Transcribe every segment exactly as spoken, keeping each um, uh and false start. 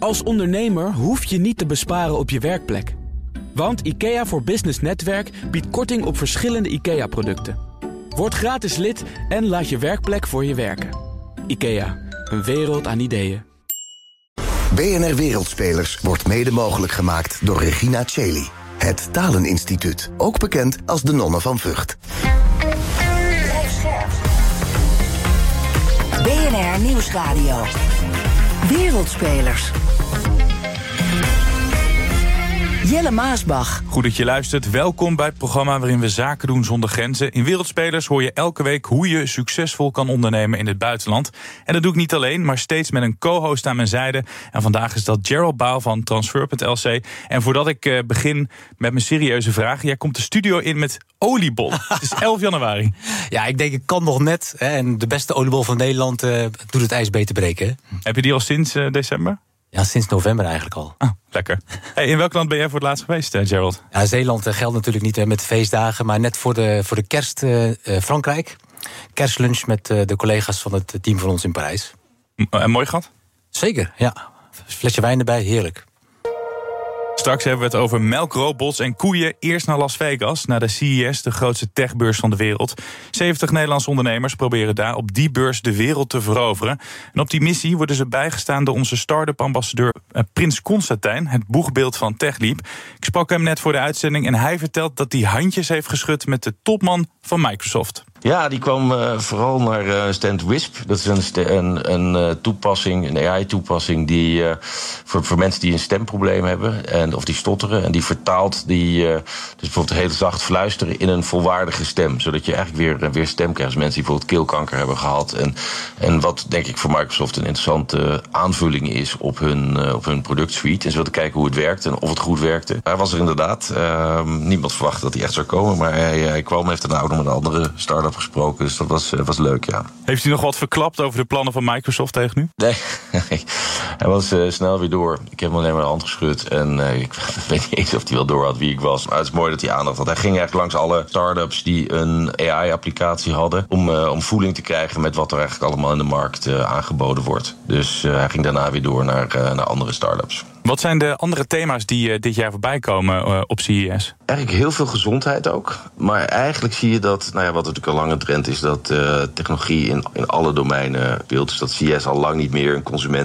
Als ondernemer hoef je niet te besparen op je werkplek. Want IKEA voor Business Netwerk biedt korting op verschillende IKEA-producten. Word gratis lid en laat je werkplek voor je werken. IKEA, een wereld aan ideeën. B N R Wereldspelers wordt mede mogelijk gemaakt door Regina Cheli. Het Taleninstituut, ook bekend als de Nonnen van Vught. B N R Nieuwsradio. Wereldspelers. Jelle Maasbach. Goed dat je luistert. Welkom bij het programma waarin we zaken doen zonder grenzen. In Wereldspelers hoor je elke week hoe je succesvol kan ondernemen in het buitenland. En dat doe ik niet alleen, maar steeds met een co-host aan mijn zijde. En vandaag is dat Gerald Baal van Transfer punt L C. En voordat ik uh, begin met mijn serieuze vraag. Jij komt de studio in met oliebol. Het is elf januari. Ja, ik denk ik kan nog net. Hè, en de beste oliebol van Nederland uh, doet het ijs beter breken. Hè? Heb je die al sinds uh, december? Ja, sinds november eigenlijk al. Ah, lekker. Hey, in welk land ben jij voor het laatst geweest, uh, Gerald? Ja, Zeeland uh, geldt natuurlijk niet uh, met de feestdagen, maar net voor de, voor de kerst uh, uh, Frankrijk. Kerstlunch met uh, de collega's van het team van ons in Parijs. M- en mooi gehad? Zeker, ja. Flesje wijn erbij, heerlijk. Straks hebben we het over melkrobots en koeien. Eerst naar Las Vegas, naar de C E S, de grootste techbeurs van de wereld. zeventig Nederlandse ondernemers proberen daar op die beurs de wereld te veroveren. En op die missie worden ze bijgestaan door onze start-up ambassadeur eh, Prins Constantijn, het boegbeeld van TechLeap. Ik sprak hem net voor de uitzending en hij vertelt dat hij handjes heeft geschud met de topman van Microsoft. Ja, die kwam uh, vooral naar uh, Stand Wisp. Dat is een, st- een, een uh, toepassing, een A I-toepassing die uh, voor, voor mensen die een stemprobleem hebben en of die stotteren. En die vertaalt die uh, dus bijvoorbeeld heel zacht fluisteren in een volwaardige stem, zodat je eigenlijk weer, weer stem krijgt. Dus mensen die bijvoorbeeld keelkanker hebben gehad. En, en wat denk ik voor Microsoft een interessante aanvulling is op hun, uh, op hun productsuite. En ze wilden kijken hoe het werkte en of het goed werkte. Hij was er inderdaad. Uh, niemand verwachtte dat hij echt zou komen, maar hij, hij kwam, heeft daarna ook nog met een andere start-up gesproken, dus dat was, was leuk, ja. Heeft u nog wat verklapt over de plannen van Microsoft tegen u? Nee, hij was uh, snel weer door. Ik heb hem alleen maar de hand geschud en uh, ik weet niet eens of hij wel door had wie ik was. Maar het is mooi dat hij aandacht had. Hij ging eigenlijk langs alle start-ups die een A I-applicatie hadden om, uh, om voeling te krijgen met wat er eigenlijk allemaal in de markt uh, aangeboden wordt. Dus uh, hij ging daarna weer door naar, uh, naar andere start-ups. Wat zijn de andere thema's die uh, dit jaar voorbij komen uh, op C E S? Eigenlijk heel veel gezondheid ook. Maar eigenlijk zie je dat, nou ja, wat natuurlijk al lang een trend is, dat uh, technologie in, in alle domeinen speelt. Dus dat C E S al lang niet meer een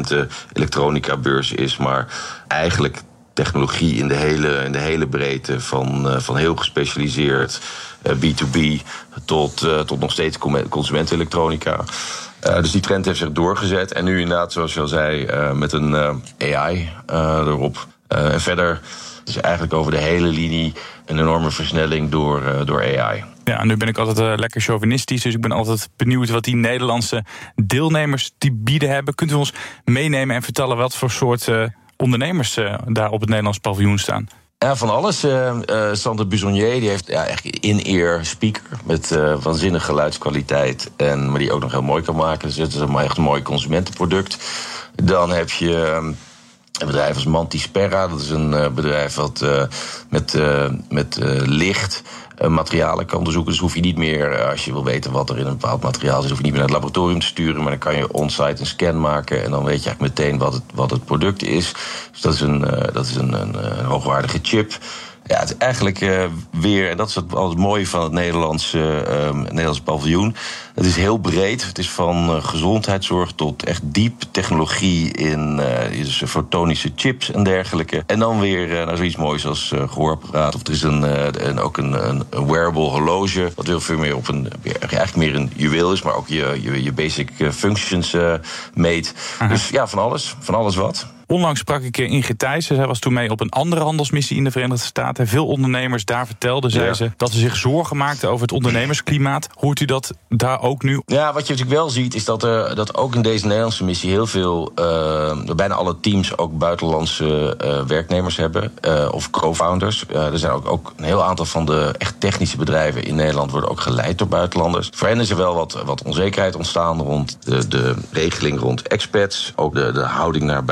consumenten-elektronica-beurs is, maar eigenlijk technologie in de hele, in de hele breedte, van, uh, van heel gespecialiseerd uh, B to B tot, uh, tot nog steeds consumentenelektronica. Uh, dus die trend heeft zich doorgezet. En nu inderdaad, zoals je al zei, uh, met een uh, A I uh, erop. Uh, en verder is eigenlijk over de hele linie een enorme versnelling door, uh, door A I. Ja, nu ben ik altijd uh, lekker chauvinistisch, dus ik ben altijd benieuwd wat die Nederlandse deelnemers die bieden hebben. Kunt u ons meenemen en vertellen wat voor soort uh, ondernemers uh, daar op het Nederlands paviljoen staan? Ja, van alles. Uh, uh, Sander Buzonier, die heeft ja, echt in-ear speaker met uh, waanzinnige geluidskwaliteit, en, maar die ook nog heel mooi kan maken. Dus het is een echt een mooi consumentenproduct. Dan heb je uh, een bedrijf als Mantisperra. Dat is een uh, bedrijf wat uh, met, uh, met uh, licht uh, materialen kan onderzoeken. Dus hoef je niet meer, uh, als je wil weten wat er in een bepaald materiaal zit, hoef je niet meer naar het laboratorium te sturen, maar dan kan je on-site een scan maken en dan weet je eigenlijk meteen wat het, wat het product is. Dus dat is een, uh, dat is een, een, een hoogwaardige chip. Ja, het is eigenlijk uh, weer, en dat is het, al het mooie van het Nederlandse, uh, Nederlandse paviljoen. Het is heel breed. Het is van uh, gezondheidszorg tot echt diep technologie in uh, dus fotonische chips en dergelijke. En dan weer uh, naar zoiets moois als uh, gehoorapparaat. Of er is een, uh, een, ook een, een, een wearable horloge, wat heel veel meer op een, eigenlijk meer een juweel is, maar ook je, je, je basic functions uh, meet. Aha. Dus ja, van alles. Van alles wat. Onlangs sprak ik Ingrid Thijssen. Zij was toen mee op een andere handelsmissie in de Verenigde Staten. Veel ondernemers daar vertelden, zei ja. ze, dat ze zich zorgen maakten over het ondernemersklimaat. Hoort u dat daar ook nu? Ja, wat je natuurlijk wel ziet, is dat er dat ook in deze Nederlandse missie heel veel, uh, bijna alle teams ook buitenlandse uh, werknemers hebben, uh, of co-founders. Uh, er zijn ook, ook een heel aantal van de echt technische bedrijven in Nederland worden ook geleid door buitenlanders. Voor hen is er wel wat, wat onzekerheid ontstaan rond de, de regeling rond expats, ook de, de houding naar buitenlandse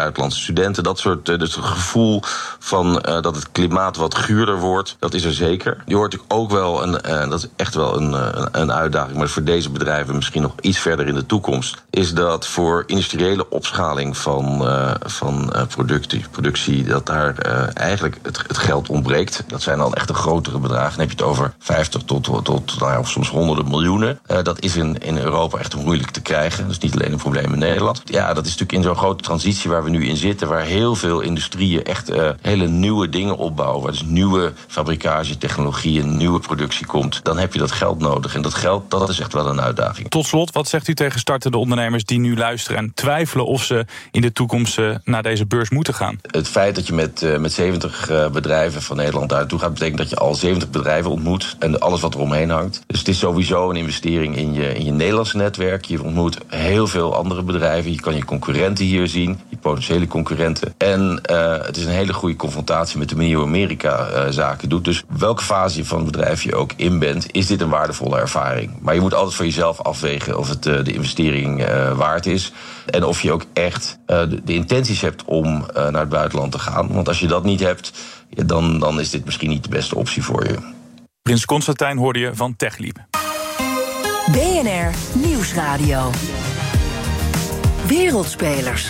studenten, dat soort. Uh, dus het gevoel van uh, dat het klimaat wat guurder wordt, dat is er zeker. Je hoort ook wel, een, uh, dat is echt wel een, uh, een uitdaging, maar voor deze bedrijven misschien nog iets verder in de toekomst, is dat voor industriële opschaling van, uh, van uh, productie, productie, dat daar uh, eigenlijk het, het geld ontbreekt. Dat zijn dan echt de grotere bedragen. Dan heb je het over vijftig tot, tot, tot nou ja, soms honderden miljoenen. Uh, dat is in, in Europa echt moeilijk te krijgen. Dat is niet alleen een probleem in Nederland. Ja, dat is natuurlijk in zo'n grote transitie waar we nu in zitten, waar heel veel industrieën echt uh, hele nieuwe dingen opbouwen, waar dus nieuwe fabricatietechnologieën, nieuwe productie komt. Dan heb je dat geld nodig. En dat geld, dat is echt wel een uitdaging. Tot slot, wat zegt u tegen startende ondernemers die nu luisteren en twijfelen of ze in de toekomst uh, naar deze beurs moeten gaan? Het feit dat je met, uh, met zeventig uh, bedrijven van Nederland daar naartoe gaat, betekent dat je al zeventig bedrijven ontmoet en alles wat er omheen hangt. Dus het is sowieso een investering in je, in je Nederlandse netwerk. Je ontmoet heel veel andere bedrijven. Je kan je concurrenten hier zien, je potentiële concurrenten. En uh, het is een hele goede confrontatie met de manier hoe Amerika uh, zaken doet. Dus welke fase van het bedrijf je ook in bent, is dit een waardevolle ervaring. Maar je moet altijd voor jezelf afwegen of het uh, de investering uh, waard is. En of je ook echt uh, de, de intenties hebt om uh, naar het buitenland te gaan. Want als je dat niet hebt, ja, dan, dan is dit misschien niet de beste optie voor je. Prins Constantijn hoorde je van TechLeap. B N R Nieuwsradio. Wereldspelers.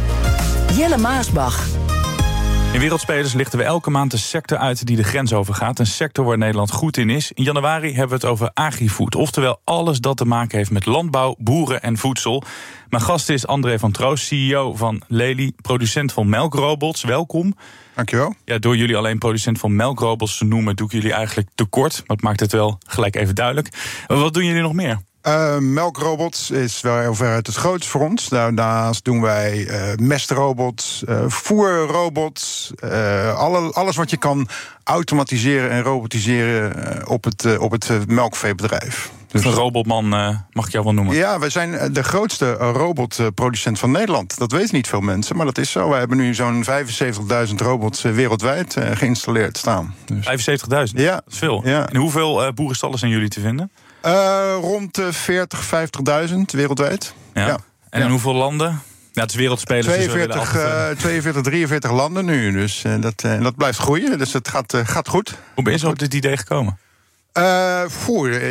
Jelle Maasbach. In Wereldspelers lichten we elke maand de sector uit die de grens overgaat. Een sector waar Nederland goed in is. In januari hebben we het over agrifood. Oftewel alles dat te maken heeft met landbouw, boeren en voedsel. Mijn gast is André van Troost, C E O van Lely, producent van melkrobots. Welkom. Dankjewel. Ja, door jullie alleen producent van melkrobots te noemen, doe ik jullie eigenlijk tekort. Maar het maakt het wel gelijk even duidelijk. Wat doen jullie nog meer? Uh, melkrobots is wel heel veruit het grootste voor ons. Daarnaast doen wij uh, mestrobots, uh, voerrobots. Uh, alle, alles wat je kan automatiseren en robotiseren uh, op het, uh, op het uh, melkveebedrijf. Dus een robotman uh, mag ik jou wel noemen. Ja, wij zijn de grootste robotproducent van Nederland. Dat weten niet veel mensen, maar dat is zo. Wij hebben nu zo'n vijfenzeventigduizend robots wereldwijd uh, geïnstalleerd staan. Dus. vijfenzeventigduizend? Ja. Dat is veel. Ja. En hoeveel uh, boerenstallen zijn jullie te vinden? Uh, rond de veertig, vijftigduizend wereldwijd. Ja. Ja. En in ja. hoeveel landen? Ja, het is wereldspelers. tweeënveertig, dus altijd, uh, tweeënveertig, drieënveertig landen nu. Dus uh, dat, uh, dat blijft groeien. Dus het gaat, uh, gaat goed. Hoe ben je zo op dit idee gekomen? Uh, voor uh,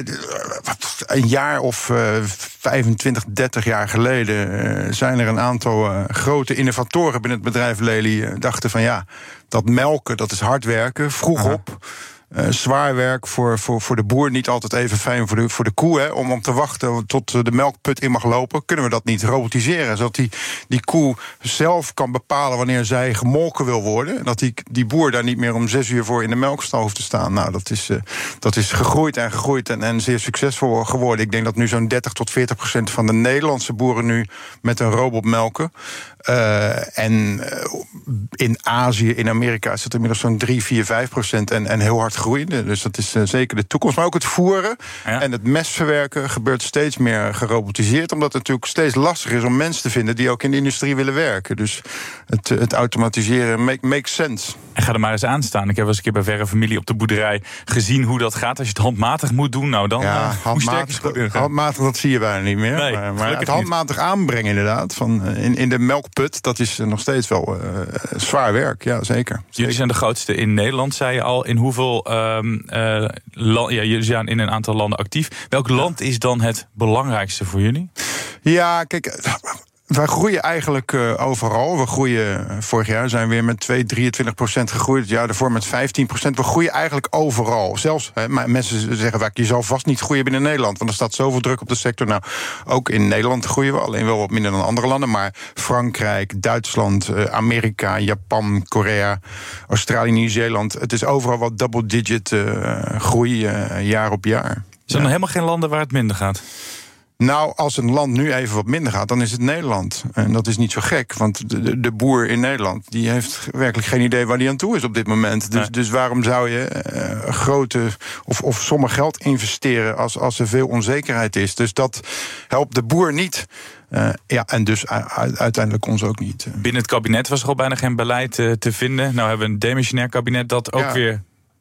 een jaar of uh, vijfentwintig, dertig jaar geleden uh, zijn er een aantal uh, grote innovatoren binnen het bedrijf Lely uh, dachten van ja, dat melken, dat is hard werken, vroeg Aha. op. Uh, zwaar werk voor, voor, voor de boer, niet altijd even fijn voor de, voor de koe. Hè, om, om te wachten tot de melkput in mag lopen. Kunnen we dat niet robotiseren? Zodat die, die koe zelf kan bepalen wanneer zij gemolken wil worden. En dat die, die boer daar niet meer om zes uur voor in de melkstal hoeft te staan. Nou, dat is, uh, dat is gegroeid en gegroeid en, en zeer succesvol geworden. Ik denk dat nu zo'n dertig tot veertig procent van de Nederlandse boeren nu met een robot melken. Uh, en uh, in Azië, in Amerika is het inmiddels zo'n drie, vier, vijf procent en, en heel hard groeiende. Dus dat is uh, zeker de toekomst. Maar ook het voeren ja. en het mesverwerken gebeurt steeds meer gerobotiseerd. Omdat het natuurlijk steeds lastiger is om mensen te vinden die ook in de industrie willen werken. Dus het, het automatiseren make, makes sense. En ga er maar eens aan staan. Ik heb wel eens een keer bij verre familie op de boerderij gezien hoe dat gaat. Als je het handmatig moet doen, nou dan ja, uh, handmatig, hoe sterk handmatig, dat zie je bijna niet meer. Nee, maar maar het handmatig niet. aanbrengen inderdaad, van, in, in de melkput, dat is nog steeds wel uh, zwaar werk. Ja, zeker. Jullie zijn de grootste in Nederland, zei je al. In hoeveel um, uh, land, ja, jullie zijn in een aantal landen actief. Welk ja. land is dan het belangrijkste voor jullie? Ja, kijk, wij groeien eigenlijk uh, overal. We groeien, uh, vorig jaar zijn we weer met twee, drieëntwintig procent gegroeid. Het jaar daarvoor met vijftien procent. We groeien eigenlijk overal. Zelfs, hè, maar mensen zeggen vaak, je zal vast niet groeien binnen Nederland. Want er staat zoveel druk op de sector. Nou, ook in Nederland groeien we, alleen wel wat minder dan andere landen. Maar Frankrijk, Duitsland, uh, Amerika, Japan, Korea, Australië, Nieuw-Zeeland. Het is overal wat double-digit uh, groei uh, jaar op jaar. Zijn er ja. helemaal geen landen waar het minder gaat? Nou, als een land nu even wat minder gaat, dan is het Nederland. En dat is niet zo gek, want de, de, de boer in Nederland die heeft werkelijk geen idee waar hij aan toe is op dit moment. Dus, nee. dus waarom zou je uh, grote of, of sommen geld investeren als, als er veel onzekerheid is? Dus dat helpt de boer niet. Uh, ja, en dus u- uiteindelijk ons ook niet. Binnen het kabinet was er al bijna geen beleid uh, te vinden. Nou hebben we een demissionair kabinet dat ook ja. weer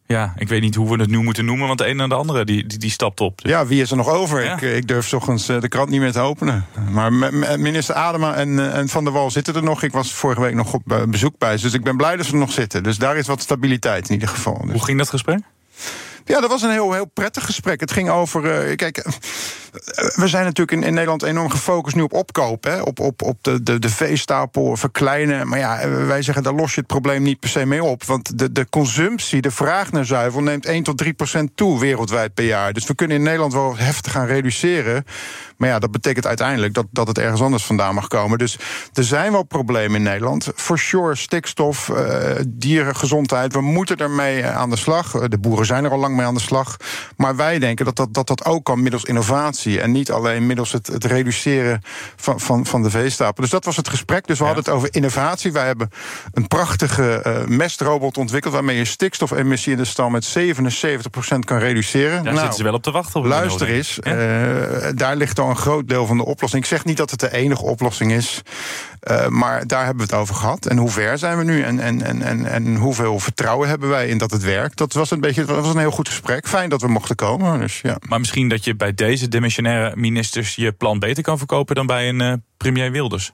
Ja, ik weet niet hoe we het nu moeten noemen, want de een en de andere die, die, die stapt op. Dus. Ja, wie is er nog over? Ja. Ik, ik durf 's ochtends de krant niet meer te openen. Maar minister Adema en, en Van der Wal zitten er nog. Ik was vorige week nog op bezoek bij ze, dus ik ben blij dat ze er nog zitten. Dus daar is wat stabiliteit in ieder geval. Dus. Hoe ging dat gesprek? Ja, dat was een heel, heel prettig gesprek. Het ging over... Uh, kijk, uh, we zijn natuurlijk in, in Nederland enorm gefocust nu op opkoop. Hè? Op, op, op de, de, de veestapel verkleinen. Maar ja, wij zeggen, daar los je het probleem niet per se mee op. Want de, de consumptie, de vraag naar zuivel neemt één tot drie procent toe wereldwijd per jaar. Dus we kunnen in Nederland wel heftig gaan reduceren. Maar ja, dat betekent uiteindelijk dat, dat het ergens anders vandaan mag komen. Dus er zijn wel problemen in Nederland. For sure, stikstof, uh, dierengezondheid. We moeten ermee aan de slag. De boeren zijn er al lang mee aan de slag. Maar wij denken dat dat, dat, dat ook kan middels innovatie. En niet alleen middels het, het reduceren van, van, van de veestapel. Dus dat was het gesprek. Dus we ja. hadden het over innovatie. Wij hebben een prachtige uh, mestrobot ontwikkeld, waarmee je stikstofemissie in de stal met zevenenzeventig procent kan reduceren. Daar nou, zitten ze wel op te wachten. Op luister eens, ja? uh, daar ligt al een groot deel van de oplossing. Ik zeg niet dat het de enige oplossing is, uh, maar daar hebben we het over gehad. En hoe ver zijn we nu? En, en, en, en, en hoeveel vertrouwen hebben wij in dat het werkt? Dat was een beetje, dat was een heel goed gesprek. Fijn dat we mochten komen. Dus, ja. Maar misschien dat je bij deze demissionaire ministers je plan beter kan verkopen dan bij een uh, premier Wilders.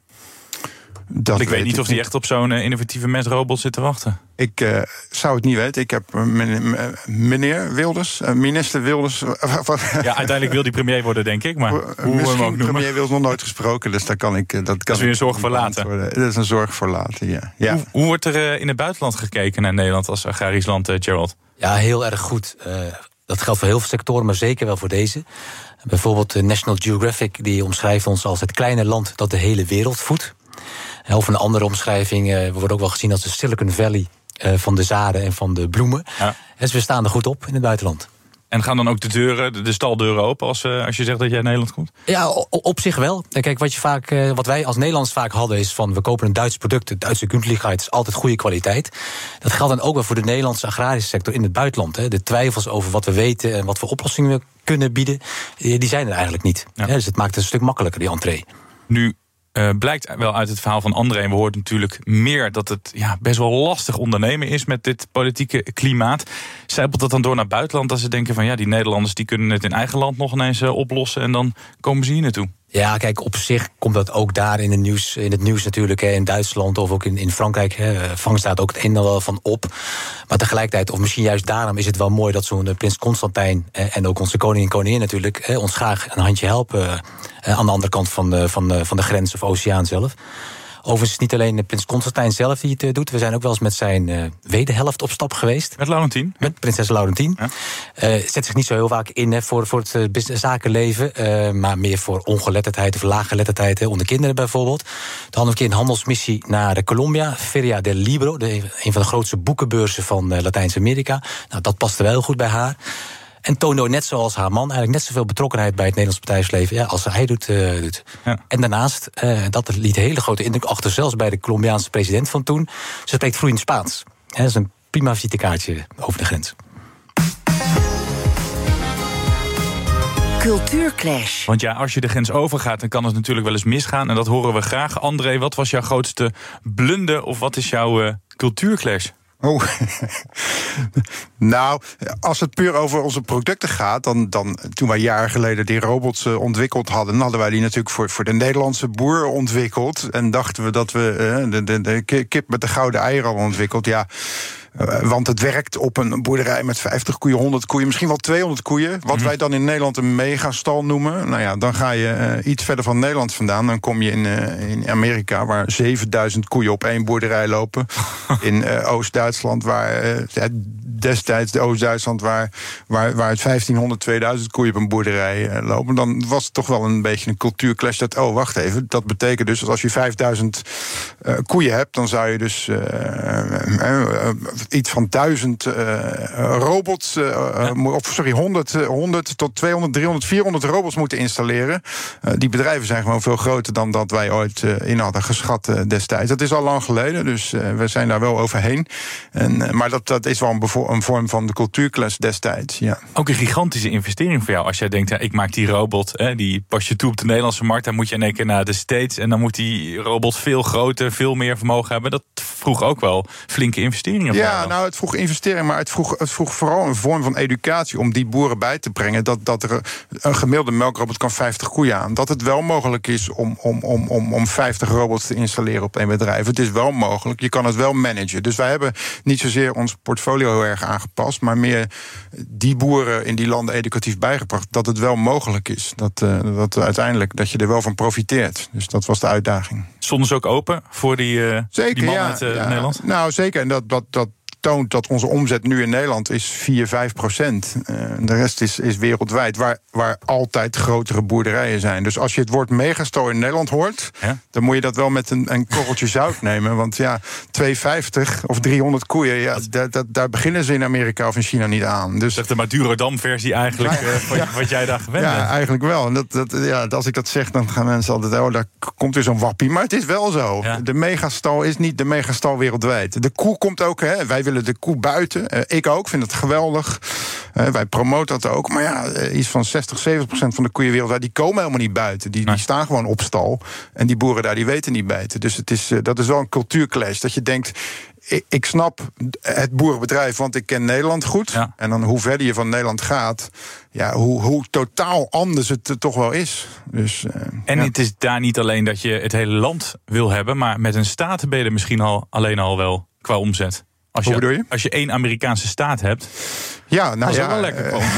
Dat ik weet niet of hij echt op zo'n uh, innovatieve mesrobot zit te wachten. Ik uh, zou het niet weten. Ik heb uh, meneer Wilders, uh, minister Wilders... Uh, ja, uiteindelijk wil die premier worden, denk ik. Maar uh, hoe we hem ook noemen. Premier Wilders nog nooit gesproken, dus daar kan ik... Uh, dat, kan dat is weer een zorg voor later. Dat is een zorg voor later, ja. ja. Hoe, hoe wordt er uh, in het buitenland gekeken naar Nederland als agrarisch land, uh, Gerald? Ja, heel erg goed. Uh, dat geldt voor heel veel sectoren, maar zeker wel voor deze. Bijvoorbeeld uh, National Geographic, die omschrijft ons als het kleine land dat de hele wereld voedt. Of een andere omschrijving, uh, we worden ook wel gezien als de Silicon Valley uh, van de zaden en van de bloemen. Ja. Dus we staan er goed op in het buitenland. En gaan dan ook de deuren, de, de staldeuren open als, uh, als je zegt dat jij in Nederland komt? Ja, op, op zich wel. Kijk, wat, je vaak, uh, wat wij als Nederlands vaak hadden is van we kopen een Duits product. De Duitse Günstlichkeit is altijd goede kwaliteit. Dat geldt dan ook wel voor de Nederlandse agrarische sector in het buitenland. Hè. De twijfels over wat we weten en wat voor oplossingen we kunnen bieden, die zijn er eigenlijk niet. Ja. Ja, dus het maakt het een stuk makkelijker, die entree. Nu Uh, blijkt wel uit het verhaal van André, en we horen natuurlijk meer dat het ja, best wel lastig ondernemen is met dit politieke klimaat. Zijpelt dat dan door naar buitenland, dat ze denken van ja, die Nederlanders die kunnen het in eigen land nog ineens uh, oplossen en dan komen ze hier naartoe? Ja, kijk, op zich komt dat ook daar in het nieuws, in het nieuws natuurlijk, hè, in Duitsland of ook in, in Frankrijk, hè, vangt daar ook het een en ander van op. Maar tegelijkertijd, of misschien juist daarom, is het wel mooi dat zo'n prins Constantijn eh, en ook onze koning en koningin natuurlijk eh, ons graag een handje helpen eh, aan de andere kant van de, van de, van de grens of oceaan zelf. Overigens niet alleen prins Constantijn zelf die het uh, doet. We zijn ook wel eens met zijn uh, wederhelft op stap geweest. Met Laurentien? Met prinses Laurentien. Ja. Uh, zet zich niet zo heel vaak in hè, voor, voor het uh, business, zakenleven. Uh, maar meer voor ongeletterdheid of laaggeletterdheid. Hè, onder kinderen bijvoorbeeld. Toen hadden we een keer een handelsmissie naar de Colombia. Feria del Libro. De, een van de grootste boekenbeurzen van uh, Latijns-Amerika. Nou, dat paste wel heel goed bij haar. En toonde ook net zoals haar man eigenlijk net zoveel betrokkenheid bij het Nederlands bedrijfsleven ja, als hij doet. Uh, doet. Ja. En daarnaast, uh, dat liet een hele grote indruk achter, zelfs bij de Colombiaanse president van toen. Ze spreekt vloeiend Spaans. Ja, dat is een prima visitekaartje over de grens. Cultuurclash. Want ja, als je de grens overgaat, dan kan het natuurlijk wel eens misgaan. En dat horen we graag. André, wat was jouw grootste blunder of wat is jouw uh, cultuurclash? Oh, nou, als het puur over onze producten gaat, dan, dan toen wij jaren geleden die robots uh, ontwikkeld hadden, hadden wij die natuurlijk voor, voor de Nederlandse boer ontwikkeld. En dachten we dat we uh, de, de, de kip met de gouden eieren al ontwikkeld. Ja. Uh, want het werkt op een boerderij met vijftig koeien, honderd koeien, misschien wel tweehonderd koeien. Wat mm-hmm. wij dan in Nederland een megastal noemen. Nou ja, dan ga je uh, iets verder van Nederland vandaan. Dan kom je in, uh, in Amerika, waar zevenduizend koeien op één boerderij lopen. in uh, Oost-Duitsland, waar uh, destijds de Oost-Duitsland, waar, waar, waar het vijftienhonderd, tweeduizend koeien op een boerderij uh, lopen. Dan was het toch wel een beetje een cultuurclash. Dat, oh, wacht even. Dat betekent dus dat als je vijfduizend uh, koeien hebt, dan zou je dus Uh, uh, uh, iets van duizend uh, robots, uh, ja. of sorry, honderd, honderd tot tweehonderd, driehonderd, vierhonderd robots moeten installeren. Uh, die bedrijven zijn gewoon veel groter dan dat wij ooit uh, in hadden geschat uh, destijds. Dat is al lang geleden, dus uh, we zijn daar wel overheen. En, uh, maar dat, dat is wel een, bevo- wel een vorm van de cultuurclash destijds, ja. Ook een gigantische investering voor jou. Als jij denkt, ja, ik maak die robot, hè, die pas je toe op de Nederlandse markt, dan moet je in één keer naar de States en dan moet die robot veel groter, veel meer vermogen hebben. Dat vroeg ook wel flinke investeringen voor Ja, jou. nou, het vroeg investeringen, maar het vroeg, het vroeg vooral een vorm van educatie om die boeren bij te brengen dat, dat er een gemiddelde melkrobot kan vijftig koeien aan. Dat het wel mogelijk is om, om, om, om, om vijftig robots te installeren op één bedrijf. Het is wel mogelijk, je kan het wel managen. Dus wij hebben niet zozeer ons portfolio heel erg aangepast, maar meer die boeren in die landen educatief bijgebracht dat het wel mogelijk is. Dat, uh, dat uiteindelijk dat je er wel van profiteert. Dus dat was de uitdaging. Stonden ze ook open voor die, uh, zeker, die man ja, uit uh, ja. Nederland? Nou, zeker. En dat, dat, dat toont dat onze omzet nu in Nederland is vier, vijf procent. Uh, de rest is, is wereldwijd, waar, waar altijd grotere boerderijen zijn. Dus als je het woord megastal in Nederland hoort, ja? dan moet je dat wel met een, een korreltje zout nemen. Want ja, tweehonderdvijftig of driehonderd koeien, ja, daar, daar, daar beginnen ze in Amerika of in China niet aan. Dus echt de Madurodam-versie eigenlijk, ja, uh, wat, ja, wat jij daar gewend bent. Ja, eigenlijk wel. En dat, dat, ja, als ik dat zeg, dan gaan mensen altijd, oh, daar komt weer zo'n wappie. Maar het is wel zo. Ja. De megastal is niet de megastal wereldwijd. De koe komt ook, hè, wij willen de koe buiten. Uh, ik ook, vind het geweldig. Uh, wij promoten dat ook. Maar ja, uh, iets van zestig, zeventig procent van de koeien wereldwijd, die komen helemaal niet buiten. Die, nee. die staan gewoon op stal. En die boeren daar, die weten niet buiten. Dus het is, uh, dat is wel een cultuurclash. Dat je denkt, ik, ik snap het boerenbedrijf, want ik ken Nederland goed. Ja. En dan hoe verder je van Nederland gaat, ja, hoe, hoe totaal anders het uh, toch wel is. Dus, uh, en ja. het is daar niet alleen dat je het hele land wil hebben, maar met een staat ben je er misschien al alleen al wel qua omzet. Als je, Hoe bedoel je? Als je één Amerikaanse staat hebt, ja, nou dat is ja, wel lekker komen.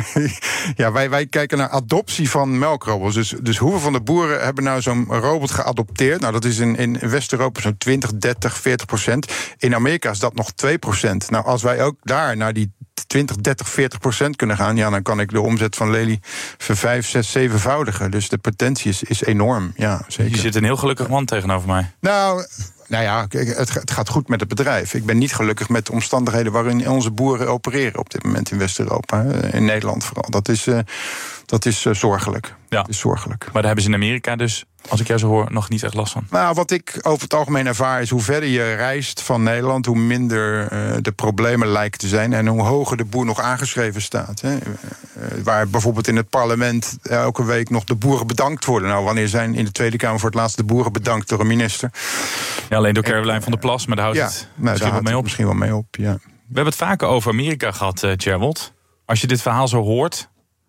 ja, wij, wij kijken naar adoptie van melkrobots. Dus, dus hoeveel van de boeren hebben nou zo'n robot geadopteerd? Nou, dat is in, in West-Europa zo'n twintig, dertig, veertig procent. In Amerika is dat nog twee procent. Nou, als wij ook daar naar die twintig, dertig, veertig procent kunnen gaan, ja, dan kan ik de omzet van Lely vervijf, zes, zevenvoudigen. Dus de potentie is, is enorm. Ja, zeker. Je zit een heel gelukkig man tegenover mij. Nou, Nou ja, het, het gaat goed met het bedrijf. Ik ben niet gelukkig met de omstandigheden waarin onze boeren opereren op dit moment in West-Europa. In Nederland vooral. Dat is, uh, dat is uh, zorgelijk. Ja. Dat is zorgelijk. Maar daar hebben ze in Amerika dus, als ik jou zo hoor, nog niet echt last van. Nou, wat ik over het algemeen ervaar is hoe verder je reist van Nederland, hoe minder uh, de problemen lijken te zijn en hoe hoger de boer nog aangeschreven staat. Hè. Uh, waar bijvoorbeeld in het parlement elke week nog de boeren bedankt worden. Nou, wanneer zijn in de Tweede Kamer voor het laatst de boeren bedankt door een minister? Ja, alleen door Caroline van der Plas, maar daar houdt ja, het nou, misschien, daar wel mee op. misschien wel mee op. Ja. We hebben het vaker over Amerika gehad, uh, Gerald. Als je dit verhaal zo hoort,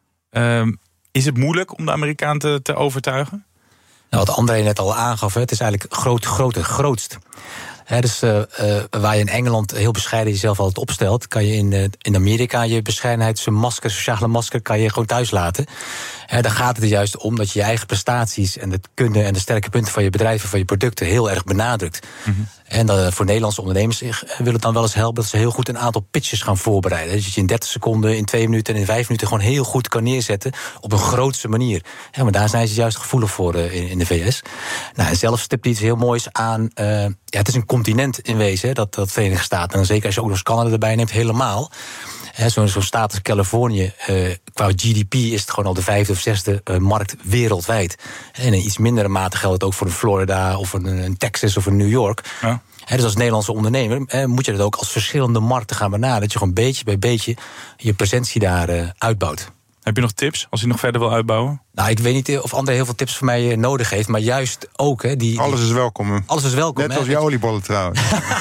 uh, is het moeilijk om de Amerikaan te, te overtuigen? Nou, wat André net al aangaf, het is eigenlijk groot, groot en grootst. He, dus uh, uh, waar je in Engeland heel bescheiden jezelf altijd opstelt, kan je in, uh, in Amerika je bescheidenheidsmasker, sociale masker, kan je gewoon thuis laten. He, daar gaat het er juist om dat je je eigen prestaties en de kunde en de sterke punten van je bedrijven, van je producten heel erg benadrukt. Mm-hmm. En uh, voor Nederlandse ondernemers uh, wil het dan wel eens helpen dat ze heel goed een aantal pitches gaan voorbereiden. Dus dat je in dertig seconden, in twee minuten en in vijf minuten gewoon heel goed kan neerzetten op een grootse manier. He, maar daar zijn ze juist gevoelig voor uh, in, in de V S. Nou, en zelf stipt iets heel moois aan. Uh, ja, het is een continent in wezen, hè, dat, dat Verenigde Staten. En dan zeker als je ook nog eens Canada erbij neemt, helemaal. He, zo'n, zo'n staat als Californië, uh, qua G D P is het gewoon al de vijfde of zesde uh, markt wereldwijd. En in iets mindere mate geldt het ook voor een Florida of een, een Texas of een New York. Ja. He, dus als Nederlandse ondernemer he, moet je dat ook als verschillende markten gaan benaderen. Dat je gewoon beetje bij beetje je presentie daar uh, uitbouwt. Heb je nog tips als je nog verder wil uitbouwen? Nou, ik weet niet of André heel veel tips van mij nodig heeft, maar juist ook. Hè, die, alles is welkom. Alles is welkom. Net als je oliebollen trouwens.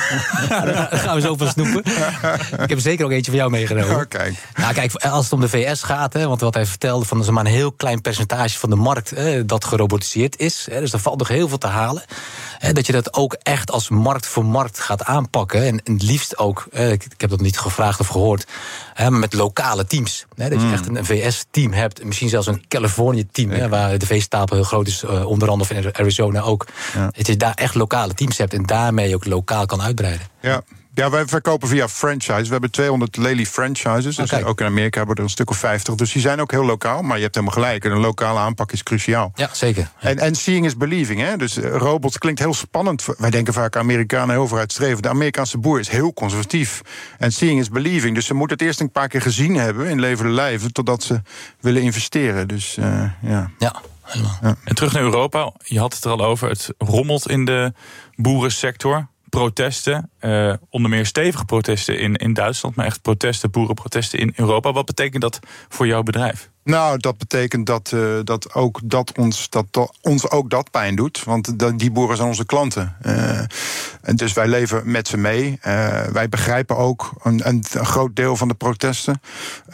Ja, daar gaan we zo van snoepen. Ik heb zeker ook eentje voor jou meegenomen. Oh, kijk. Nou, kijk, als het om de V S gaat, hè, want wat hij vertelde, van dat is maar een heel klein percentage van de markt hè, dat gerobotiseerd is. Hè, dus er valt nog heel veel te halen. Hè, dat je dat ook echt als markt voor markt gaat aanpakken. En, en het liefst ook, hè, ik, ik heb dat niet gevraagd of gehoord, hè, maar met lokale teams. Hè, dat je mm. echt een, een V S-team hebt, misschien zelfs een Californië-team, hè, waar de veestapel heel groot is, uh, onder andere in Arizona ook. Ja. Dat je daar echt lokale teams hebt en daarmee ook lokaal kan uitbreiden. Ja. Ja, wij verkopen via franchise. We hebben tweehonderd Lely franchises. Dus okay. Ook in Amerika hebben we er een stuk of vijftig. Dus die zijn ook heel lokaal. Maar je hebt helemaal gelijk. Een lokale aanpak is cruciaal. Ja, zeker. En, en seeing is believing. Hè? Dus uh, robots klinkt heel spannend. Wij denken vaak Amerikanen heel vooruitstrevend. De Amerikaanse boer is heel conservatief. En seeing is believing. Dus ze moeten het eerst een paar keer gezien hebben in levende lijven, totdat ze willen investeren. Dus uh, ja. Ja. Ja. En terug naar Europa. Je had het er al over. Het rommelt in de boerensector. protesten, uh, onder meer stevige protesten in, in Duitsland, maar echt protesten, boerenprotesten in Europa. Wat betekent dat voor jouw bedrijf? Nou, dat betekent dat, uh, dat, ook dat, ons, dat, dat ons ook dat pijn doet. Want de, die boeren zijn onze klanten. Uh, en dus wij leven met ze mee. Uh, wij begrijpen ook een, een, een groot deel van de protesten.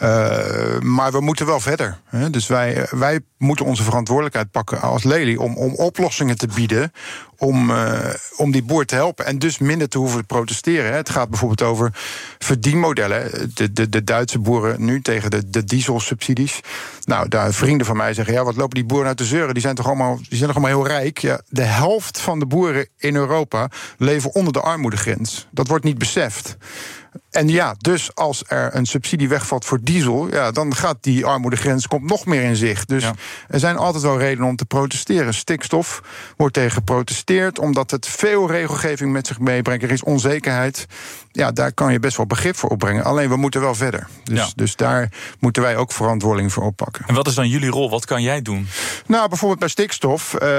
Uh, maar we moeten wel verder. Hè? Dus wij, wij moeten onze verantwoordelijkheid pakken als Lely om, om oplossingen te bieden om, uh, om die boer te helpen. En dus minder te hoeven protesteren. Hè. Het gaat bijvoorbeeld over verdienmodellen. De, de, de Duitse boeren nu tegen de, de dieselsubsidies. Nou, daar vrienden van mij zeggen, ja, wat lopen die boeren uit te zeuren? Die zijn toch allemaal, die zijn toch allemaal heel rijk? Ja, de helft van de boeren in Europa leven onder de armoedegrens. Dat wordt niet beseft. En ja, dus als er een subsidie wegvalt voor diesel, ja, dan gaat die armoedegrens komt nog meer in zicht. Dus ja. Er zijn altijd wel redenen om te protesteren. Stikstof wordt tegen geprotesteerd, omdat het veel regelgeving met zich meebrengt. Er is onzekerheid. Ja, daar kan je best wel begrip voor opbrengen. Alleen we moeten wel verder. Dus, ja. dus daar moeten wij ook verantwoording voor oppakken. En wat is dan jullie rol? Wat kan jij doen? Nou, bijvoorbeeld bij stikstof uh, uh,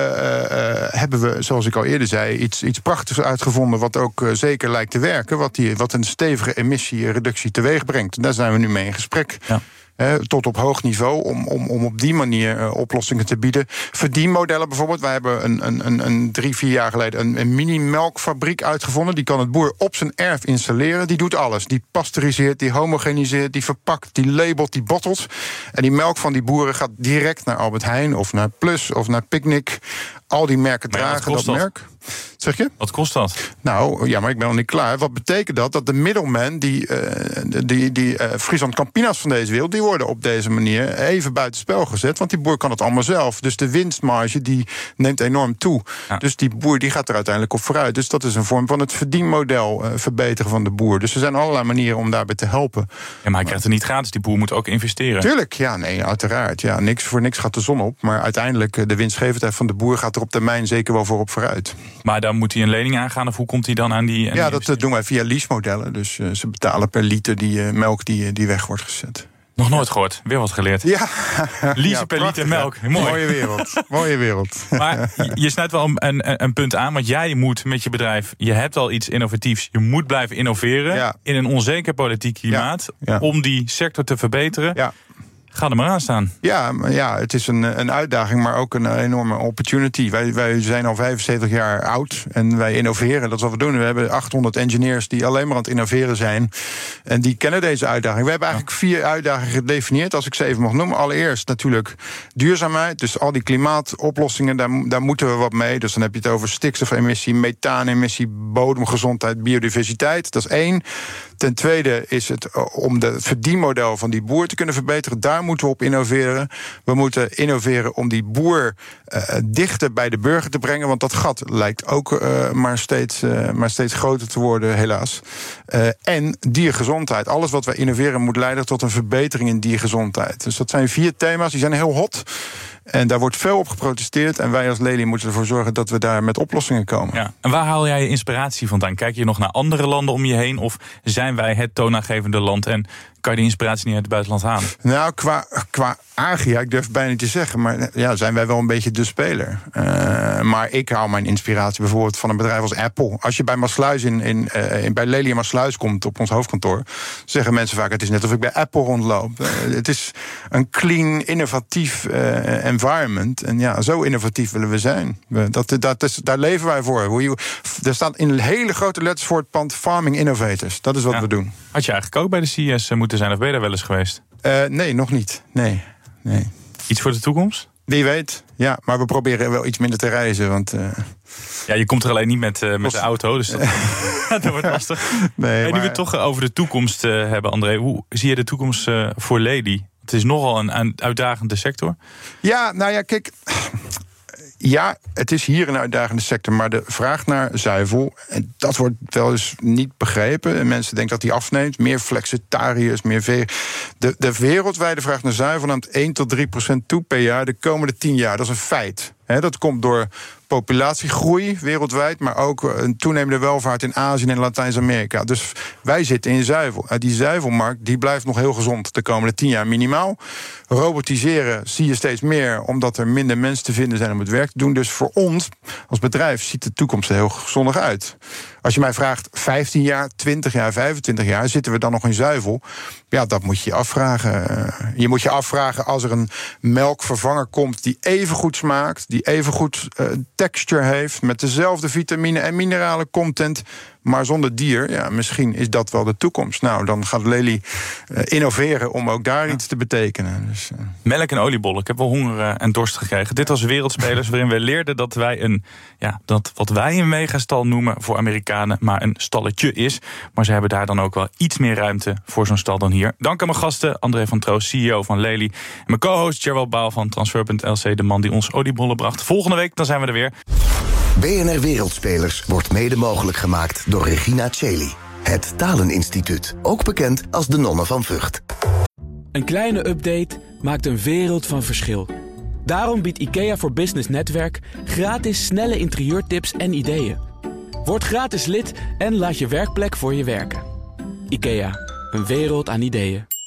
hebben we, zoals ik al eerder zei, iets, iets prachtigs uitgevonden wat ook uh, zeker lijkt te werken. Wat, die, wat een stevige emissiereductie teweeg brengt. En daar zijn we nu mee in gesprek. Ja. Uh, tot op hoog niveau, om, om, om op die manier uh, oplossingen te bieden. Verdienmodellen bijvoorbeeld. Wij hebben een, een, een, een drie, vier jaar geleden een, een mini-melkfabriek uitgevonden. Die kan het boer op zijn erf installeren. Die doet alles. Die pasteuriseert, die homogeniseert, die verpakt, die labelt, die bottelt. En die melk van die boeren gaat direct naar Albert Heijn of naar Plus of naar Picnic. Al die merken maar dragen dat, dat merk. Zeg je? Wat kost dat? Nou, ja, maar ik ben nog niet klaar. Wat betekent dat? Dat de middelmen, die, uh, die, die uh, Friesland Campina's van deze wereld, die worden op deze manier even buitenspel gezet. Want die boer kan het allemaal zelf. Dus de winstmarge die neemt enorm toe. Ja. Dus die boer die gaat er uiteindelijk op vooruit. Dus dat is een vorm van het verdienmodel uh, verbeteren van de boer. Dus er zijn allerlei manieren om daarbij te helpen. Ja, maar hij krijgt het niet gratis. Die boer moet ook investeren. Tuurlijk, ja, nee, uiteraard. Ja, niks, voor niks gaat de zon op. Maar uiteindelijk, de winstgevendheid van de boer gaat er op termijn zeker wel voor op vooruit. Maar dan moet hij een lening aangaan, of hoe komt hij dan aan die... Aan ja, die dat doen wij via leasemodellen. Dus uh, ze betalen per liter die uh, melk die, die weg wordt gezet. Nog nooit gehoord. Weer wat geleerd. Ja. Leasen ja, per liter melk. Mooi. Mooie wereld. Mooie wereld. Maar je snijdt wel een, een, een punt aan, want jij moet met je bedrijf... je hebt al iets innovatiefs, je moet blijven innoveren... Ja. in een onzeker politiek klimaat... Ja. Ja. om die sector te verbeteren... Ja. Ga er maar aan staan. Ja, ja, het is een, een uitdaging, maar ook een enorme opportunity. Wij, wij zijn al vijfenzeventig jaar oud en wij innoveren. Dat is wat we doen. We hebben achthonderd engineers die alleen maar aan het innoveren zijn. En die kennen deze uitdaging. We hebben eigenlijk vier uitdagingen gedefinieerd, als ik ze even mag noemen. Allereerst natuurlijk duurzaamheid. Dus al die klimaatoplossingen, daar, daar moeten we wat mee. Dus dan heb je het over stikstofemissie, methaanemissie, bodemgezondheid, biodiversiteit. Dat is één. Ten tweede is het om het verdienmodel van die boer te kunnen verbeteren. Daar moeten we op innoveren. We moeten innoveren om die boer uh, dichter bij de burger te brengen. Want dat gat lijkt ook uh, maar, steeds, uh, maar steeds groter te worden, helaas. Uh, en diergezondheid. Alles wat wij innoveren moet leiden tot een verbetering in diergezondheid. Dus dat zijn vier thema's, die zijn heel hot. En daar wordt veel op geprotesteerd. En wij als Lely moeten ervoor zorgen dat we daar met oplossingen komen. Ja. En waar haal jij je inspiratie vandaan? Kijk je nog naar andere landen om je heen? Of zijn wij het toonaangevende land en kan je die inspiratie niet uit het buitenland halen? Nou, qua, qua agia, ik durf het bijna niet te zeggen... maar ja, zijn wij wel een beetje de speler. Uh, maar ik haal mijn inspiratie bijvoorbeeld van een bedrijf als Apple. Als je bij Maasluis in, in, uh, in, bij Lely in Maasluis komt op ons hoofdkantoor... zeggen mensen vaak, het is net of ik bij Apple rondloop. Uh, het is een clean, innovatief uh, environment. En ja, zo innovatief willen we zijn. We, dat, dat is, daar leven wij voor. Er staat in hele grote letters voor het pand Farming Innovators. Dat is wat ja. we doen. Had je eigenlijk ook bij de C E S moeten zijn, of ben je daar wel eens geweest? Uh, nee, nog niet. Nee. nee. Iets voor de toekomst? Wie weet, ja. Maar we proberen wel iets minder te reizen, want... Uh... Ja, je komt er alleen niet met, uh, met de auto, dus dat, dat wordt lastig. Nee, hey, maar... Nu we het toch over de toekomst uh, hebben, André. Hoe zie je de toekomst uh, voor Lely? Het is nogal een, een uitdagende sector. Ja, nou ja, kijk... Ja, het is hier een uitdagende sector, maar de vraag naar zuivel... en dat wordt wel eens niet begrepen. Mensen denken dat die afneemt. Meer flexitariërs, meer vegan. De, de wereldwijde vraag naar zuivel neemt één tot drie procent toe per jaar... de komende tien jaar. Dat is een feit. He, dat komt door populatiegroei wereldwijd... maar ook een toenemende welvaart in Azië en Latijns-Amerika. Dus wij zitten in zuivel. Die zuivelmarkt die blijft nog heel gezond de komende tien jaar minimaal. Robotiseren zie je steeds meer... omdat er minder mensen te vinden zijn om het werk te doen. Dus voor ons als bedrijf ziet de toekomst er heel gezondig uit. Als je mij vraagt, vijftien jaar, twintig jaar, vijfentwintig jaar... zitten we dan nog in zuivel? Ja, dat moet je je afvragen. Je moet je afvragen als er een melkvervanger komt... die even goed smaakt, die even goed uh, texture heeft... met dezelfde vitamine en minerale content... maar zonder dier, ja, misschien is dat wel de toekomst. Nou, dan gaat Lely uh, innoveren om ook daar ja. iets te betekenen. Dus, uh... Melk en oliebollen. Ik heb wel honger uh, en dorst gekregen. Dit was Wereldspelers, waarin we leerden dat wij een, ja, dat wat wij een megastal noemen voor Amerikanen, maar een stalletje is. Maar ze hebben daar dan ook wel iets meer ruimte voor zo'n stal dan hier. Dank aan mijn gasten, André van Troost, C E O van Lely. En mijn co-host Gerald Baal van Transfer punt L C, de man die ons oliebollen bracht. Volgende week, dan zijn we er weer. B N R Wereldspelers wordt mede mogelijk gemaakt door Regina Cheli. Het Taleninstituut, ook bekend als de Nonnen van Vught. Een kleine update maakt een wereld van verschil. Daarom biedt IKEA voor Business Netwerk gratis snelle interieurtips en ideeën. Word gratis lid en laat je werkplek voor je werken. IKEA, een wereld aan ideeën.